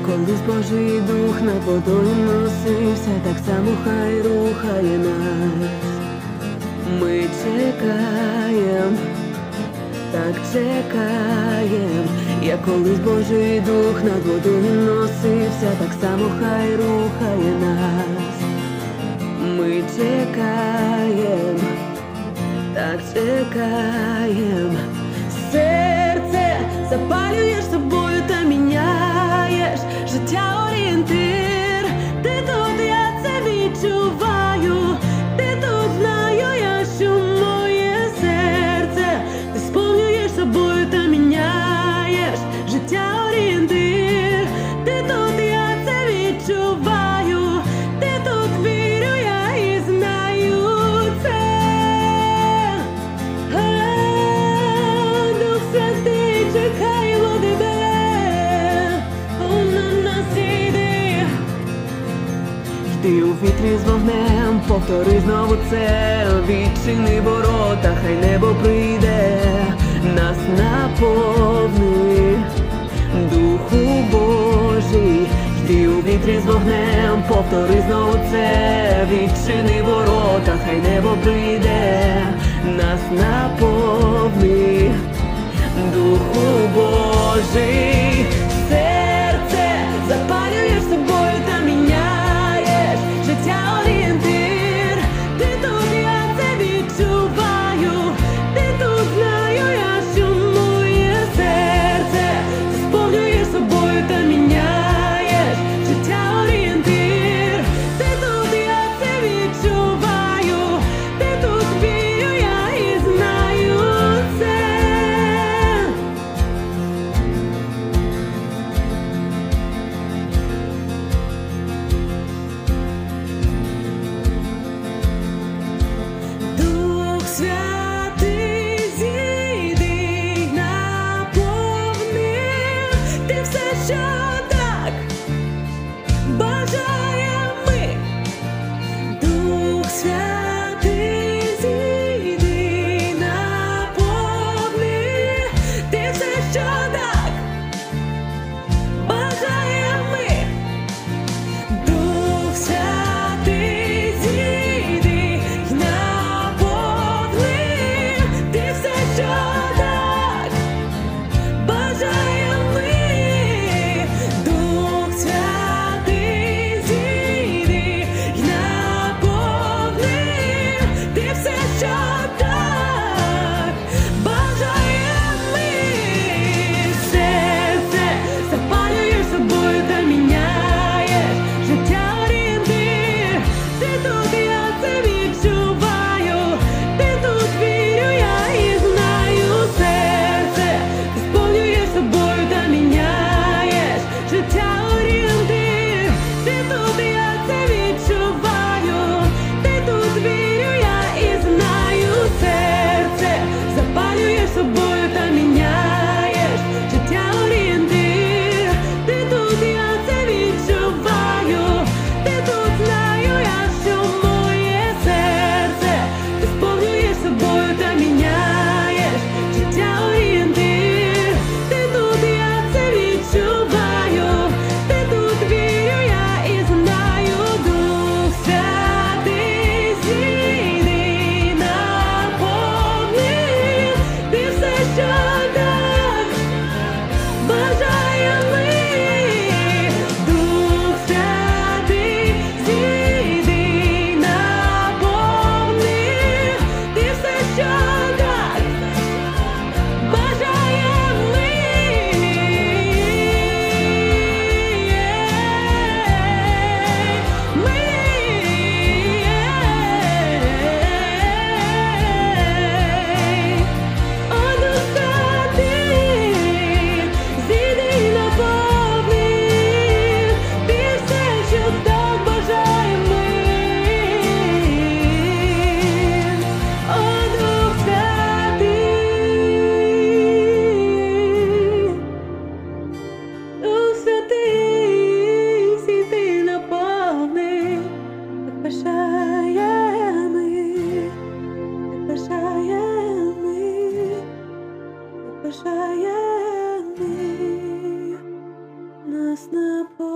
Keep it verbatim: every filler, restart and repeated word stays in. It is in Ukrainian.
колись Божий дух над водою носився, так само хай рухає нас. Ми чекаєм, так чекаєм, як колись Божий дух над водою носився, так само хай рухає нас. Ми чекаєм, так чекаєм. Серце запалюєш собою та міняєш життя орієнтир. Ти тут, я це відчуваю, ти тут, знаю я, що моє серце. Ти сповнюєш собою та міняєш життя орієнтир. Ти тут, я це відчуваю, ти тут, вірю я і знаю це. Дух Святий, чекаємо тебе, на нас іди. Йди у вітрі з вогнем, повтори знову це. Відчини ворота, хай небо прийде, нас наповни, Духу Божий. Йди у вітрі з вогнем, повтори знову це. Відчини ворота, хай небо прийде, нас наповни, Духу Божий. Серце запалюєш собою та міняєш життя орієнтир. Ти тут, я це відчуваю, ти тут, знаю я, що моє серце. Ти сповнюєш собою та міняєш життя орієнтир. Ти тут, я це відчуваю, ти тут, вірю я і знаю це. на